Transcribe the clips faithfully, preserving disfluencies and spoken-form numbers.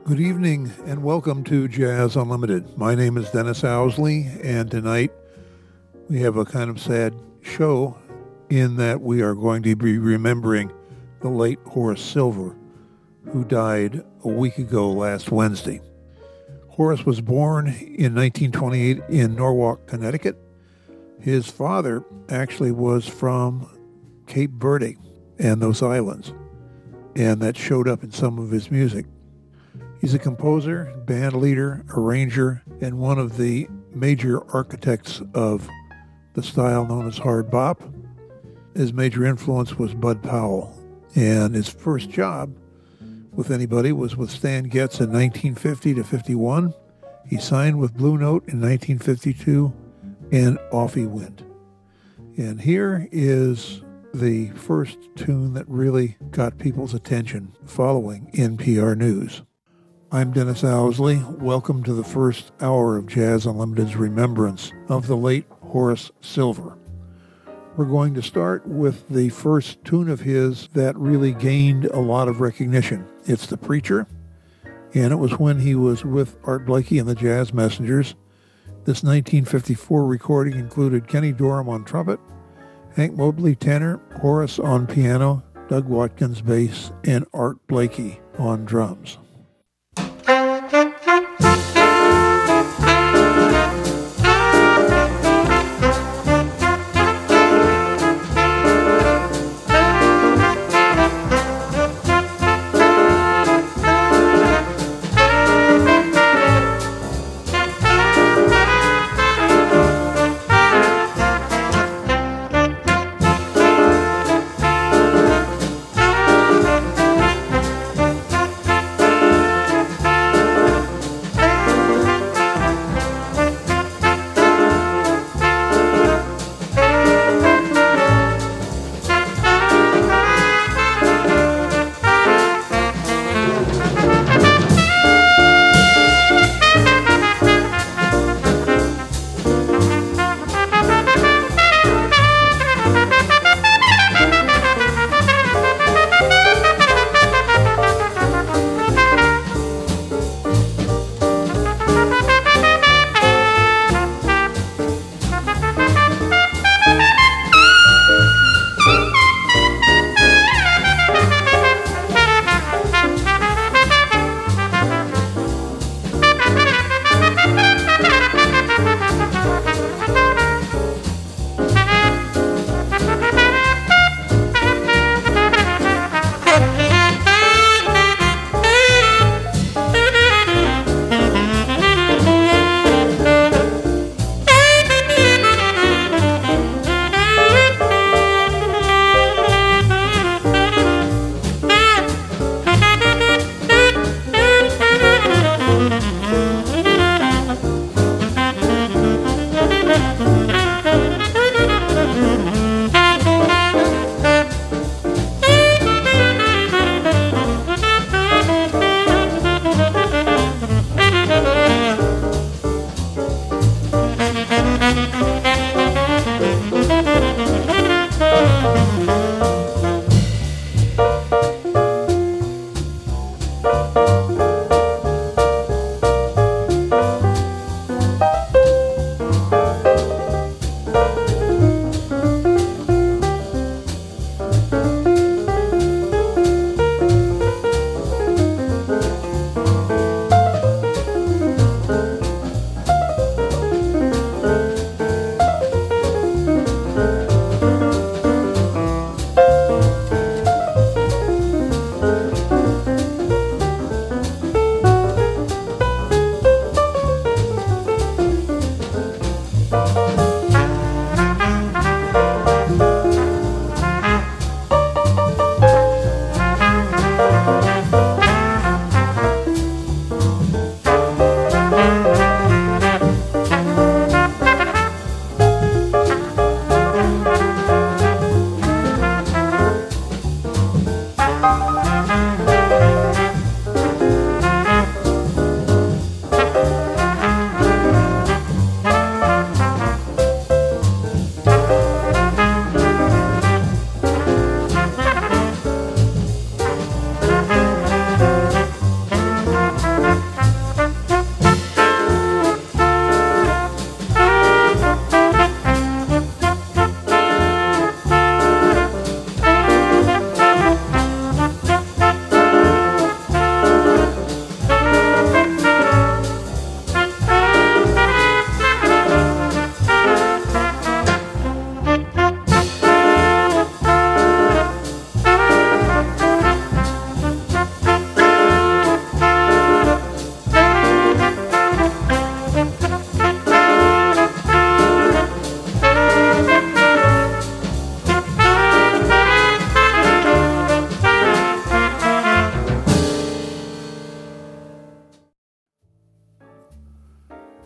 Good evening and welcome to Jazz Unlimited. My name is Dennis Owsley, and tonight we have a kind of sad show in that we are going to be remembering the late Horace Silver, who died a week ago last Wednesday. Horace was born in nineteen twenty-eight in Norwalk, Connecticut. His father actually was from Cape Verde and those islands, and that showed up in some of his music. He's a composer, band leader, arranger, and one of the major architects of the style known as hard bop. His major influence was Bud Powell, and his first job with anybody was with Stan Getz in nineteen fifty to fifty-one. He signed with Blue Note in nineteen fifty-two, and off he went. And here is the first tune that really got people's attention following N P R News. I'm Dennis Owsley. Welcome to the first hour of Jazz Unlimited's remembrance of the late Horace Silver. We're going to start with the first tune of his that really gained a lot of recognition. It's The Preacher, and it was when he was with Art Blakey and the Jazz Messengers. This nineteen fifty-four recording included Kenny Dorham on trumpet, Hank Mobley tenor, Horace on piano, Doug Watkins bass, and Art Blakey on drums.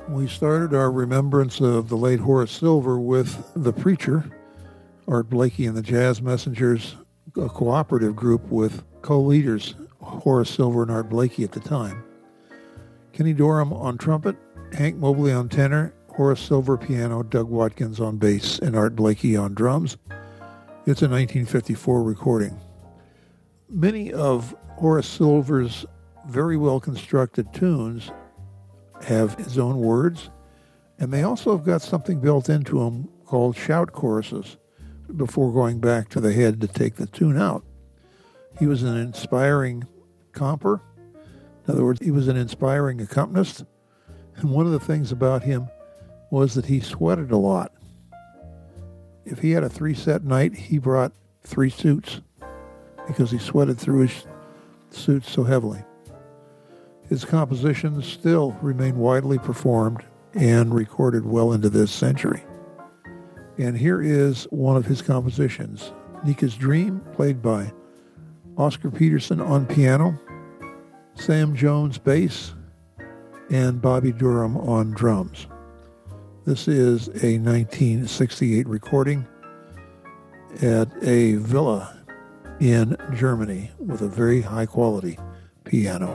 We started our remembrance of the late Horace Silver with The Preacher, Art Blakey and the Jazz Messengers, a cooperative group with co-leaders Horace Silver and Art Blakey at the time. Kenny Dorham on trumpet, Hank Mobley on tenor, Horace Silver piano, Doug Watkins on bass, and Art Blakey on drums. It's a nineteen fifty-four recording. Many of Horace Silver's very well-constructed tunes have his own words, and they also have got something built into them called shout choruses before going back to the head to take the tune out. He was an inspiring comper. In other words, he was an inspiring accompanist, and one of the things about him was that he sweated a lot. If he had a three-set night, he brought three suits because he sweated through his suits so heavily. His compositions still remain widely performed and recorded well into this century. And here is one of his compositions, Nika's Dream, played by Oscar Peterson on piano, Sam Jones bass, and Bobby Durham on drums. This is a nineteen sixty-eight recording at a villa in Germany with a very high-quality piano.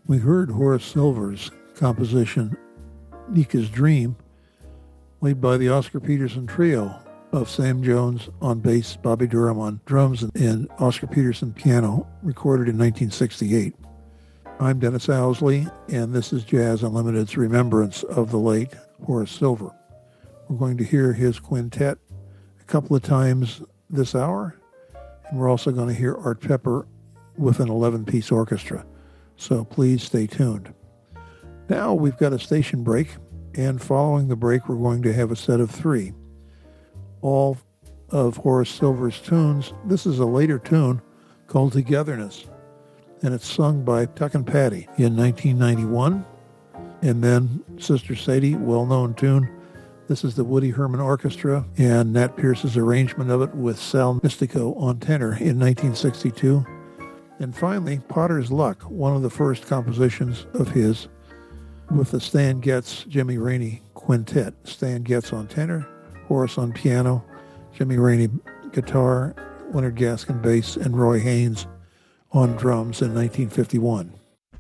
We heard Horace Silver's composition, Nika's Dream, played by the Oscar Peterson Trio of Sam Jones on bass, Bobby Durham on drums, and Oscar Peterson piano, recorded in nineteen sixty-eight. I'm Dennis Owsley, and this is Jazz Unlimited's remembrance of the late Horace Silver. We're going to hear his quintet a couple of times this hour, and we're also going to hear Art Pepper with an eleven-piece orchestra. So please stay tuned. Now we've got a station break, and following the break, we're going to have a set of three, all of Horace Silver's tunes. This is a later tune called Togetherness, and it's sung by Tuck and Patty in nineteen ninety-one. And then Sister Sadie, well-known tune. This is the Woody Herman Orchestra and Nat Pierce's arrangement of it with Sal Mystico on tenor in nineteen sixty-two. And finally, Potter's Luck, one of the first compositions of his, with the Stan Getz, Jimmy Rainey quintet. Stan Getz on tenor, Horace on piano, Jimmy Rainey guitar, Leonard Gaskin bass, and Roy Haynes on drums in nineteen fifty-one.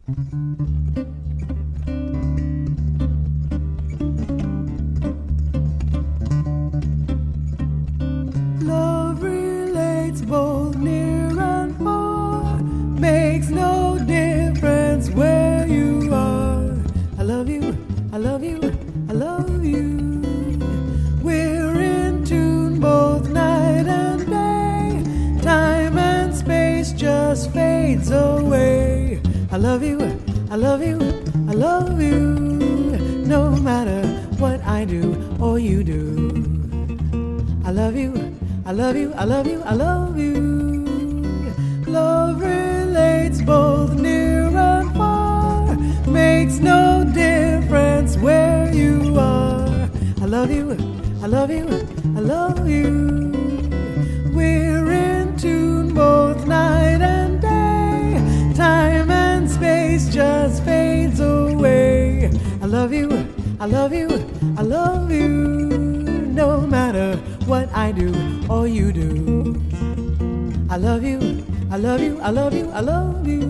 Love relates both near and far, makes no difference where you are. I love you, I love you, I love you. We're in tune both night and day. Time and space just fades away. I love you, I love you, I love you. No matter what I do or you do. I love you, I love you, I love you, I love you. Love relates both near and far, makes no difference where you are. I love you, I love you, I love you. We're in tune both night and day. Time and space just fades away. I love you, I love you, I love you. No matter what I do or you do. I love you, I love you, I love you, I love you.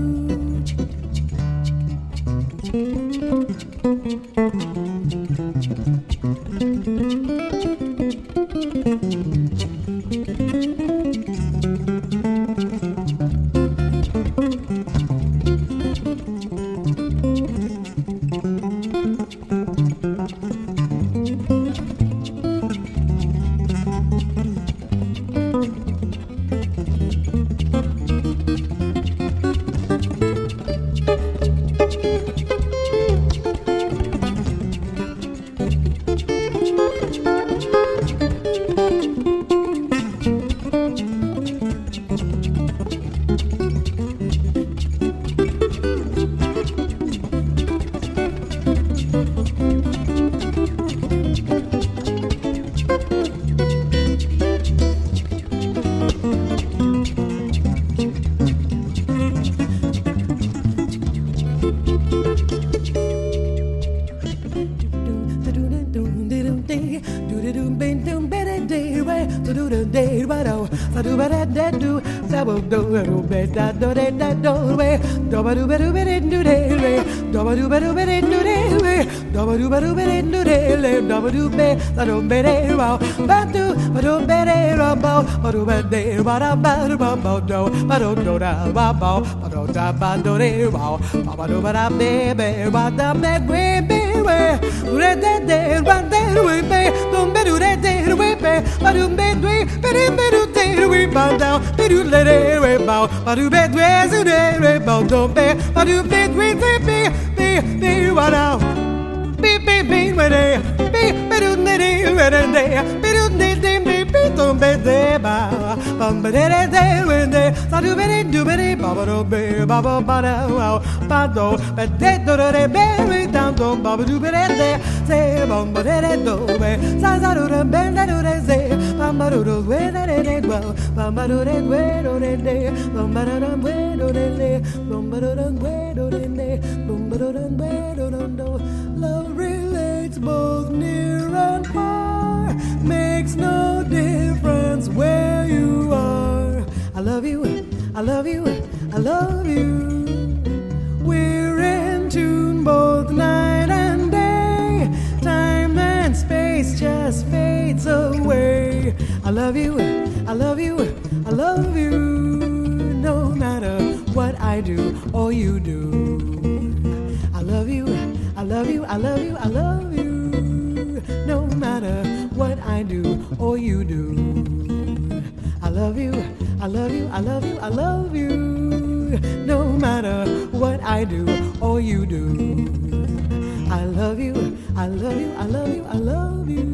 Love relates both near and far, makes no difference where you are. I love you, I love you, I love you. We're in love you, I love you, I love you, no matter what I do or you do. I love you, I love you, I love you, I love you, no matter what I do or you do. I love you, I love you, I love you, I love you, no matter what I do or you do. I love you, I love you, I love you, I love you.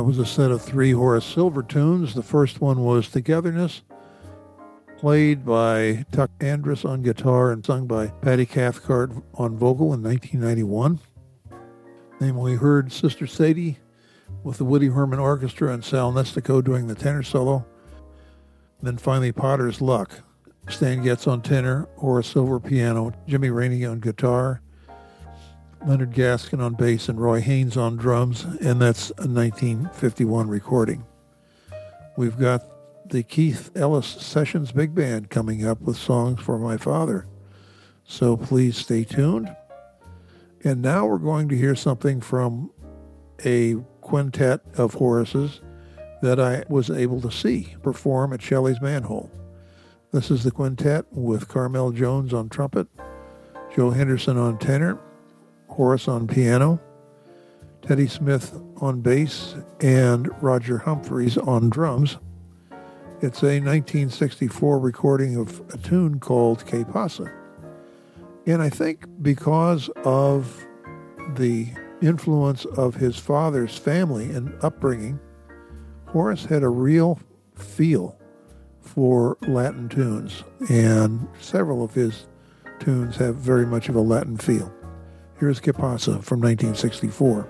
was a set of three Horace Silver tunes. The first one was Togetherness, played by Tuck Andrus on guitar and sung by Patty Cathcart on vocal in nineteen ninety-one. Then we heard Sister Sadie with the Woody Herman Orchestra and Sal Nestico doing the tenor solo. Then finally Potter's Luck. Stan Getz on tenor, Horace Silver piano, Jimmy Rainey on guitar, Leonard Gaskin on bass, and Roy Haynes on drums, and that's a nineteen fifty-one recording. We've got the Keith Ellis Sessions Big Band coming up with songs for my father, so please stay tuned. And now we're going to hear something from a quintet of Horace's that I was able to see perform at Shelley's Manhole. This is the quintet with Carmel Jones on trumpet, Joe Henderson on tenor, Horace on piano, Teddy Smith on bass, and Roger Humphreys on drums. It's a nineteen sixty-four recording of a tune called Que Pasa. And I think because of the influence of his father's family and upbringing, Horace had a real feel for Latin tunes, and several of his tunes have very much of a Latin feel. Here's Que Pasa from nineteen sixty-four.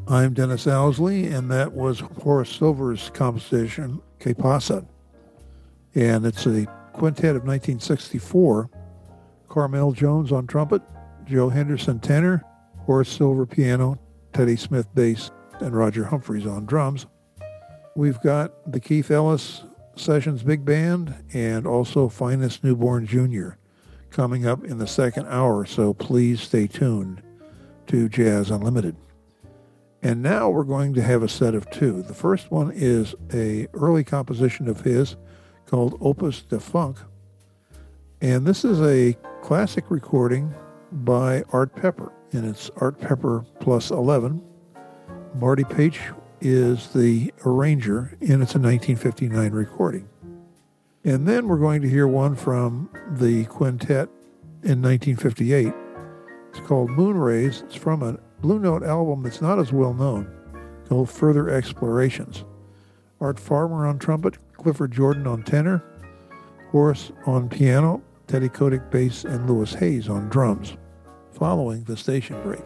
I'm Dennis Owsley, and that was Horace Silver's composition, Que Pasa. And it's a quintet of nineteen sixty-four. Carmel Jones on trumpet, Joe Henderson tenor, Horace Silver piano, Teddy Smith bass, and Roger Humphreys on drums. We've got the Keith Ellis Sessions Big Band and also Finest Newborn Junior coming up in the second hour, so please stay tuned to Jazz Unlimited. And now we're going to have a set of two. The first one is a early composition of his called Opus de Funk. And this is a classic recording by Art Pepper, and it's Art Pepper plus eleven. Marty Paich is the arranger, and it's a nineteen fifty-nine recording. And then we're going to hear one from the quintet in nineteen fifty-eight. It's called Moonrays. It's from a Blue Note album that's not as well known, called Further Explorations. Art Farmer on trumpet, Clifford Jordan on tenor, Horace on piano, Teddy Kotick bass, and Louis Hayes on drums, following the station break.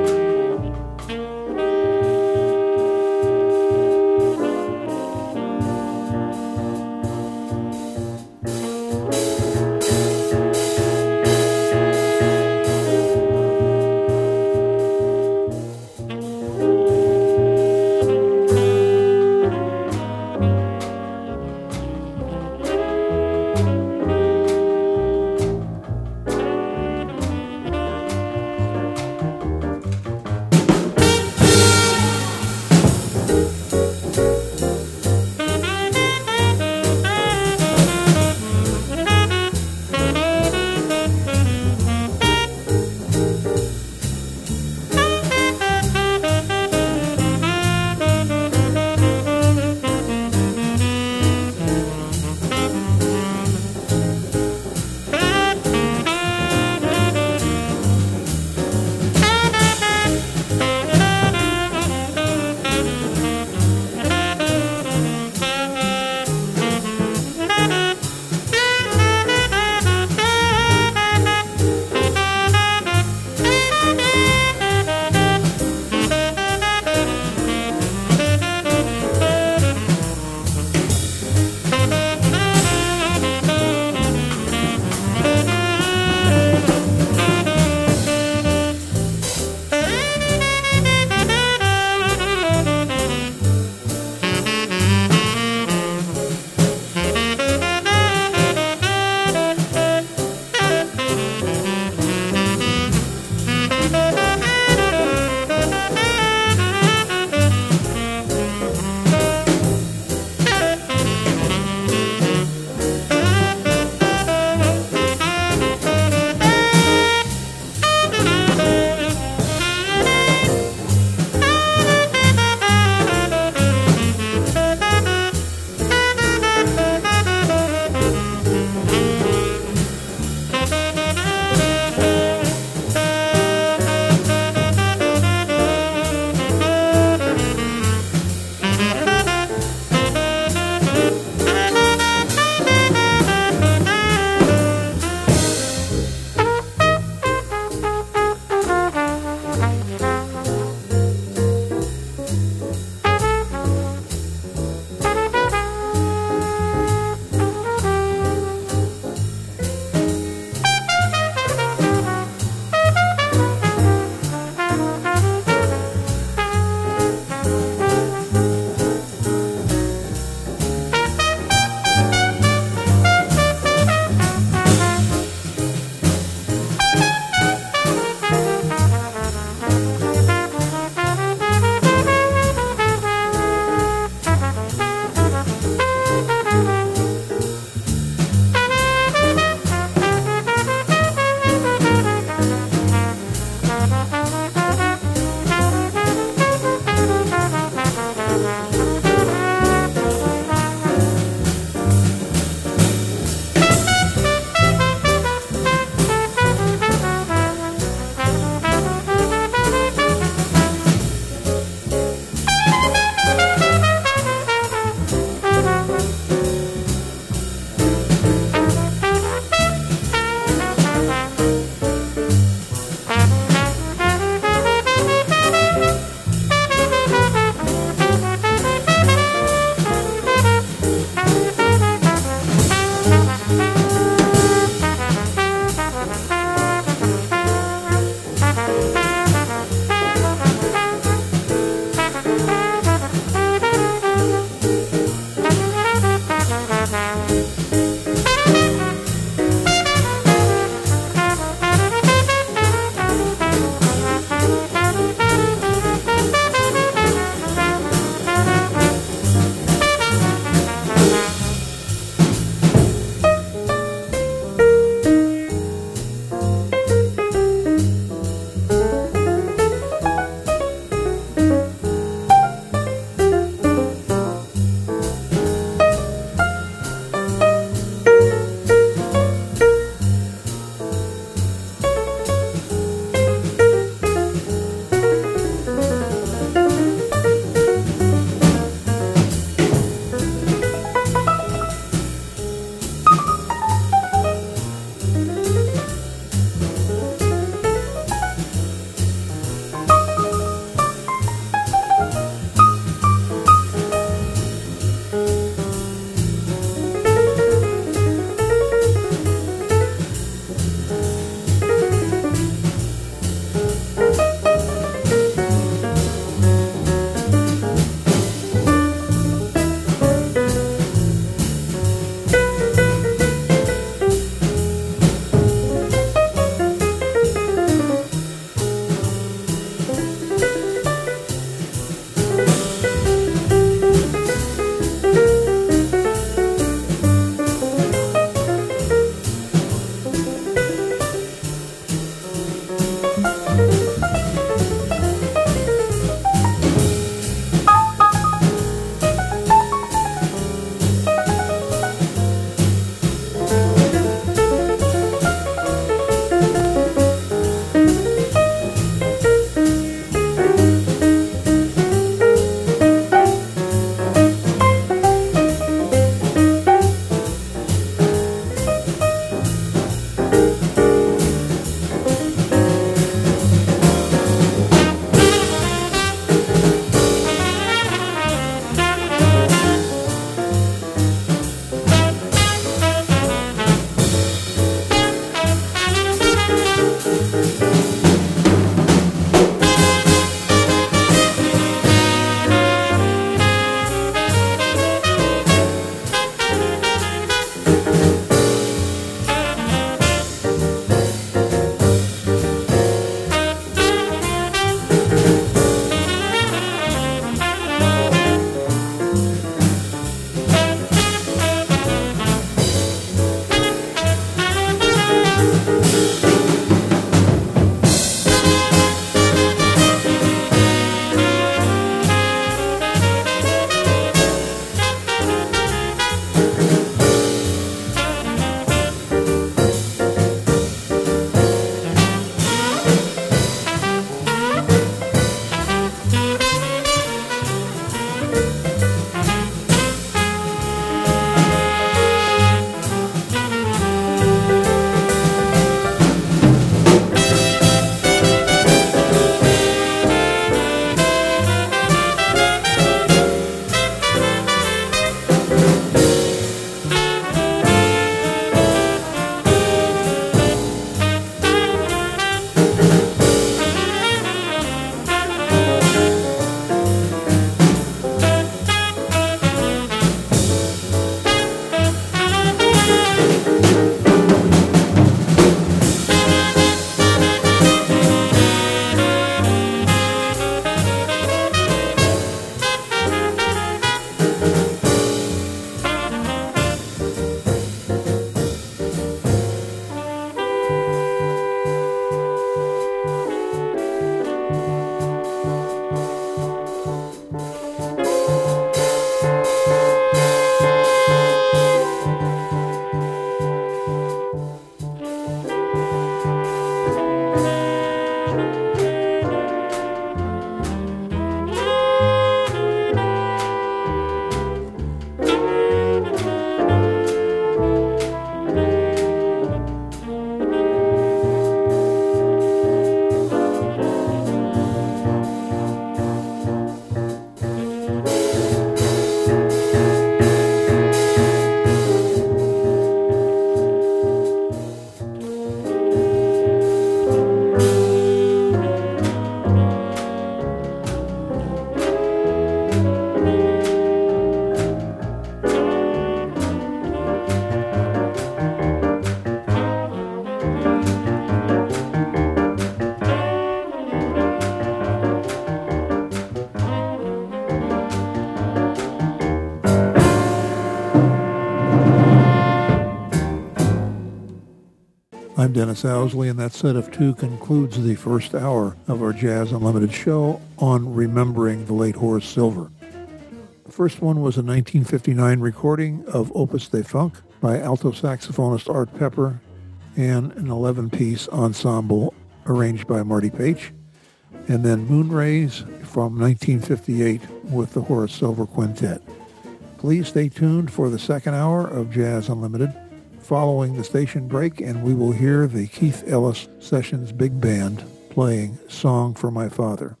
I'm Dennis Owsley, and that set of two concludes the first hour of our Jazz Unlimited show on remembering the late Horace Silver. The first one was a nineteen fifty-nine recording of Opus de Funk by alto saxophonist Art Pepper and an eleven-piece ensemble arranged by Marty Paich. And then Moonrays from nineteen fifty-eight with the Horace Silver Quintet. Please stay tuned for the second hour of Jazz Unlimited following the station break, and we will hear the Keith Ellis Sessions Big Band playing Song for My Father.